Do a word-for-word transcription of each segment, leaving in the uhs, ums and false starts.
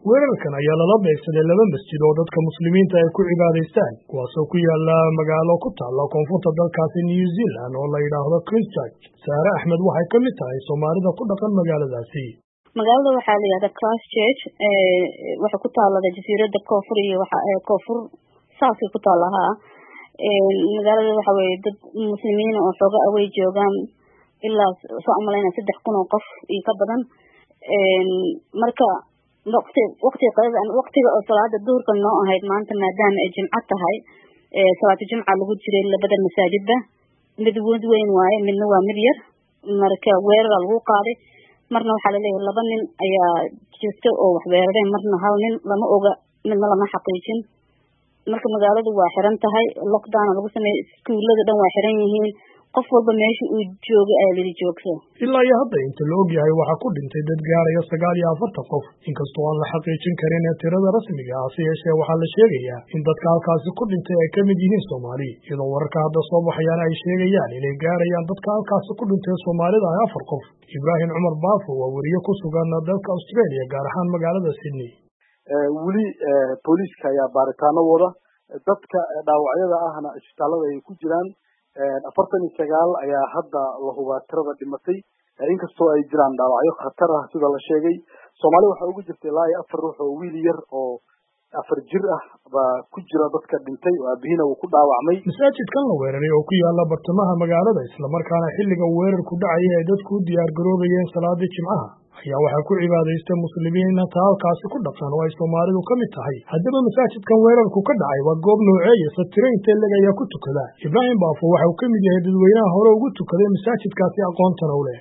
weerarkan ayaa lala beegsaday laba masjid oo dadka muslimiinta ay ku cibaadaystaan kuwaasoo ku yaala magaalo ku taalla koonfurta dalkaasi New Zealand oo la yidhaahdo Christchurch. Saare Axmed waxay ka mid tahay Soomaalida ku dhaqan magaaladaasi. magaalada waxaa la yiraahdaa Christchurch ee waxa ku taallada jasiiradda koonfur iyo waxa ee koonfur saasi ku taalaha ee magaalada waxa way dad muslimiin oo xooga away joogaan ilaa soo amalayna saddex kun oo qof iyo ka badan ee marka waqti waqti qeybta waqtiga oo salaada duhurka noo ahayd maanta maadaama ay jimco tahay ee salaada jimca lagu jiray labada masaajidba mid weyn waaye midna waa mid yar marka weerar lagu qaaday marna waxa la leeyahay laba nin ayaa jirta oo wax weerareen marna hal nin lama oga midna lama xaqiijin marka magaaladu waa xiran tahay lockdown lagu sameeyay iskuulada dhan waa xiran yihiin qof walba meesha uu joogo ay lidi joogto ilaa iyo hadda inta la ogyahay waxa ku dhintay dad gaaraya sagaal iyo afartan qof inkastoo aan la xaqiijin karin tirada rasmiga ah si yeeshee waxaa la sheegayaa in dadka halkaasi ku dhintay ay ka mid yihiin Soomaali iyadoo wararka hadda soo baxayaan ay sheegayaan inay gaarayaan dadka halkaasi ku dhintay Soomaalida ay afar qof. Ibrahim Umar Baafo waa wariye ku sugan dalka Australia gaar ahaan magaalada Sydney. weli booliiska ayaa baaritaano wada dadka dhaawacyada ahna isbitaalada ay ku jiraan afartan iyo sagaal ayaa hadda la hubaa tirada dhimatay inkastoo ay jiraan dhaawacyo khatar ah sida la sheegay. Soomaali waxa ugu jirtay ilaa iyo afar ruux oo wiil yar oo afar jir ah baa ku jira dadka dhintay oo aabihina uu ku dhaawacmay. Masaajidkan la weeraray oo ku yaala bartamaha magaalada isla markaana xilliga weerarku dhacay ay dadku u diyaar garoobayeen salaada jimcaha ayaa waxaa ku cibaadaystay muslimiin halkaasi ku dhaqan oo ay Soomaalidu ka mid tahay. haddaba masaajidkan weerarku ka dhacay waa goob nooceeya satiraynta laga ayaa ku tukada. Ibrahim Baafo waxa uu ka mid yahay dadweynaha hore ugu tukaday masaajidkaasi aqoontana u leh.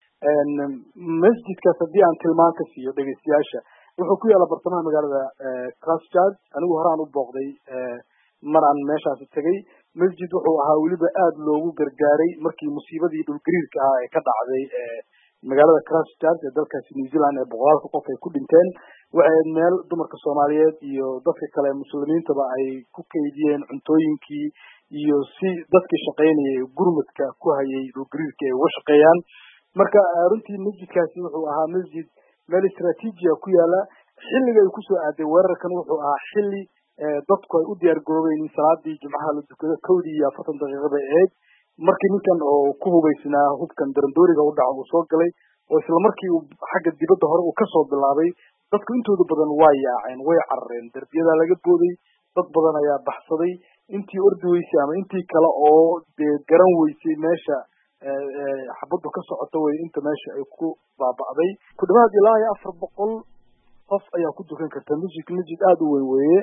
masjidkaas haddii aan tilmaan ka siiyo dhegeystayaasha wuxuu ku yaala bartamaha magaalada Christchurch. anigu horaan u booqday mar aan meeshaasi tagay. masjid wuxuu ahaa weliba aad loogu gargaaray markii musiibadii dhulgariirka ah ee ka dhacday magaalada Christchurch ee dalkaasi New Zealand ee boqolaalka qof ay ku dhinteen. waxay meel dumarka Soomaaliyeed iyo dadka kale muslimiintaba ay ku kaydiyeen cuntooyinkii iyo si dadkii shaqeynayay gurmadka ku hayay dhulgariirka ay uga shaqeeyaan. marka runtii masjidkaasi wuxuu ahaa masjid meel istiraatiiji ku yaala. xilliga ay ku soo aaday weerarkan wuxuu ahaa xilli dadku ay u diyaar garoobeen in salaadii jimcaha la tukado kowdii iyo afartan daqiiqada ahayd markii ninkan oo ku hubaysnaa hubkan darandooriga u dhaco uu soo galay oo isla markii uu xagga dibadda hore uu kasoo bilaabay dadku intooda badan waa yaaceen way carareen darbiyada laga booday dad badan ayaa baxsaday intii ordi weysay ama intii kale oo dee garan weysay meesha xabaddu ka socoto way inta meesha ay ku baaba'day. ku dhawaad ilaa iyo afar boqol qof ayaa ku dukan karta. masjid masjid aad u weyn weeye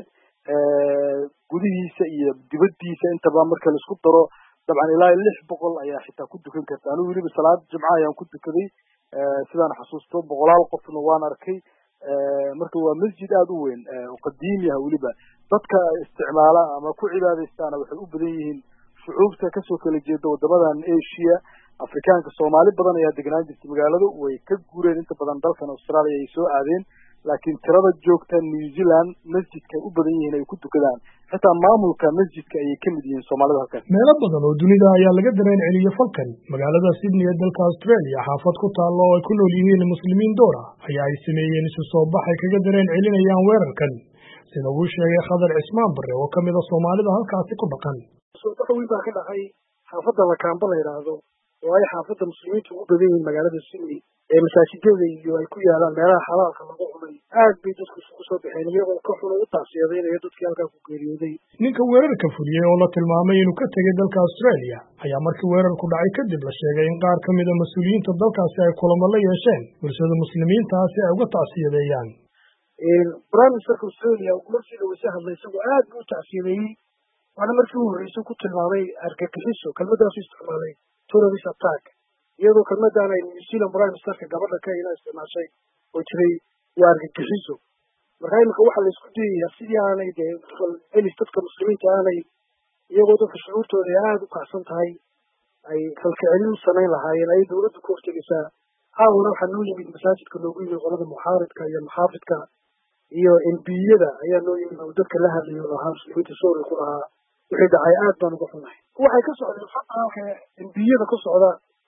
gudihiisa iyo dibaddiisa intaba marka la isku daro dabcan ilaa iyo lix boqol ayaa xitaa ku dukan karta. anigu weliba salaad jimca ayaan ku dukaday sidaan xasuusto boqolaal qofna waan arkay. marka waa masjid aad u weyn oo qadiimi ah weliba dadka isticmaala ama ku cibaadaystaana waxay u badan yihiin shucuubta kasoo kala jeeda wadamadan Asia. Afrikaanka Soomaali badan ayaa deganaan jirtay magaaladu way ka guureen inta badan dalkan Australia ay soo aadeen laakiin tirada joogta New Zealand masjidka u badan yihiin ay ku tukadaan xitaa maamulka masjidka ay ka mid yihiin Soomaalida halkaas. meelo badan oo dunida ayaa laga dareen celiyo falkan. magaalada Sydney ee dalka Australia xaafad ku taalo oo ay ku nool yihiin muslimiin door ah ayaa ay sameeyeen isu soo bax ay kaga dareen celinayaan weerarkan sida uu sheegay Khadar Cismaan Barre oo kamid ah Soomaalida halkaasi ku dhaqan. soo baxay baa ka dhacay xaafadda la kaamba la yiraahdo oo ay xaafadda muslimiintu u badan yihiin magaalada Sydney ee masaajidada iyo ay ku yaalaan meelaha xalaalka lagu cunay aad bay dadku isugu soo baxeen iyagoo ka xun u taasiyadeenaya dadkii halkaa ku geeriyooday. ninka weerarka fuliyay oo la tilmaamay inuu ka tegay dalka Australia ayaa markii weerarku dhacay kadib la sheegay in qaar ka mid ah mas'uuliyiinta dalkaasi ay kulamo la yeesheen bulshada muslimiinta si ay uga taasiyadeeyaan. Prime Minister Australia markii uu wada hadlay isagoo aad u taasiyadeeyay waana markii uu horreysay ku tilmaamay argagixiso kelmadaas isticmaalay terrorist attack iyadoo kelmadan ay New Zealand Prime Minister gabadha ka ila isticmaashay oo jiray waa argagixiso. marka imika waxa la isku diyayaa sidii aanay dee dadka muslimiinta aanay iyagoo dadka shucuurtooda aad u kacsan tahay ay kalkacelin u samayn lahaayeen ay dowladdu ku hortegaysaa. haawna waxaa noo yimid masaajidka loogu yimid qolada muxaaridka iyo muxaafidka iyo M P-yada ayaa noo yimid oo dadka la hadlayo lahaa muslimiinta Soomaali ku lahaa wixii dhacay aad baan uga xunahay. waxay ka socdeen faqalka M P-yada ku socda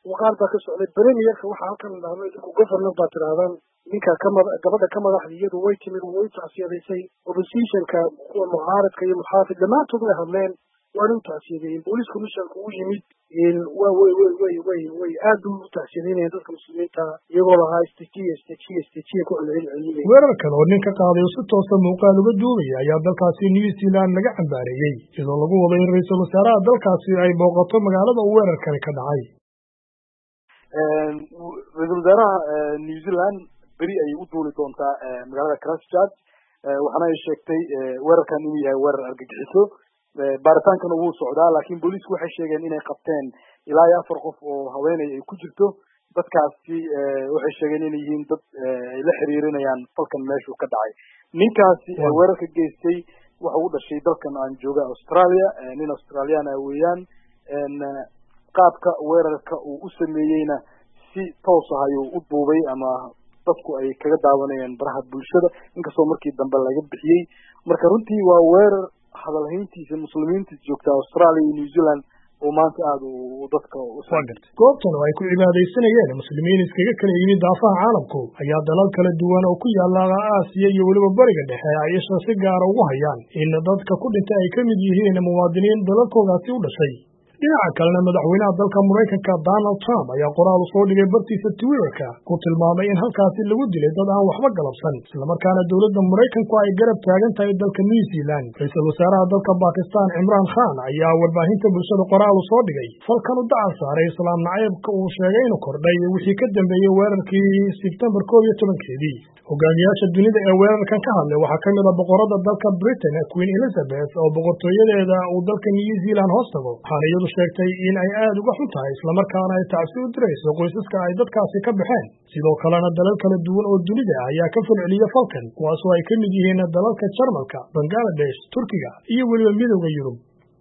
waqaal baa ka socday premierka waxaa halkan la dhahdo idinku governor baa tidhahdaan ninka ka mada gabadha ka madaxda iyadu way timid way tacsiyadaysay oppositionka kuwa mucaaradka iyo muxaafid dhammaantood way hadleen waana u tacsiyadeeyeen boolice commissionka uu yimid waa way way way way way aad u u tacsiyadeynayeen dadka muslimiinta iyagoo lahaa istajiya istajiya istajiya ku celcelinayay. weerarkan oo nin ka qaaday oo si toosa muuqaal uga duubaya ayaa dalkaasi New Zealand laga cambaareeyey iyadoo lagu waday in ra'iisul wasaaraha dalkaasi ay booqato magaalada uu weerarkani ka dhacay. ra'iisul wasaaraha New Zealand beri ayay u duuli doontaa magaalada Christchurch waxaana ay sheegtay weerarkan inuu yahay weerar argagixiso. baaritaankan wuu socdaa laakiin booliisku waxay sheegeen inay qabteen ilaa iyo afar qof oo haweeney ay ku jirto dadkaasi waxay sheegeen inay yihiin dad ay la xiriirinayaan falkan meeshuu ka dhacay. ninkaasi weerarka geystay waxa uu dhashay dalkan aan jooga Australia nin Australian ah weeyaan qaabka weerarka uu u sameeyeyna si toos ah ayuu u duubay ama dadku ay kaga daawanayaan baraha bulshada inkastoo markii dambe laga bixiyey. marka runtii waa weerar hadalhayntiisa muslimiinta joogta Australia iyo New Zealand oo maanta aad u dadka u saagartay. goobtan oo ay ku cibaadaysanayeen muslimiin iskaga kala yimid daafaha caalamku ayaa dalal kala duwan oo ku yaala Aasiya iyo weliba bariga dhexe ay isha si gaar ah ugu hayaan in dadka ku dhintay ay ka mid yihiin muwaadiniin dalalkoodaasi u dhashay. dhinaca kalena madaxweynaha dalka Mareykanka Donald Trump ayaa qoraal soo dhigay bartiisa Twitterka ku tilmaamay in halkaasi lagu dilay dad aan waxba galabsan isla markaana dawladda Mareykanku ay garab taagan tahay dalka New Zealand. ra'iisul wasaaraha dalka Pakistan Imran Khan ayaa warbaahinta bulshada qoraal soo dhigay falkan u dacal saaray islaam nacaybka uu sheegay inuu kordhay wixii ka dambeeyay weerarkii September kow iyo tobankeedii. hogaamiyaasha dunida ee weerarkan ka hadlay waxaa ka mid ah boqorada dalka Britain Queen Elizabeth oo boqortooyadeeda uu dalka New Zealand hoos tago waxaana sheegtay in ay aad uga xun tahay isla markaana ay tacsi u dirayso qoysaska ay dadkaasi ka baxeen. sidoo kalena dalal kala duwan oo dunida ayaa ka falceliyay falkan kuwaasoo ay ka mid yihiin dalalka Jarmalka, Bangladesh, Turkiga iyo weliba midowga Yurub.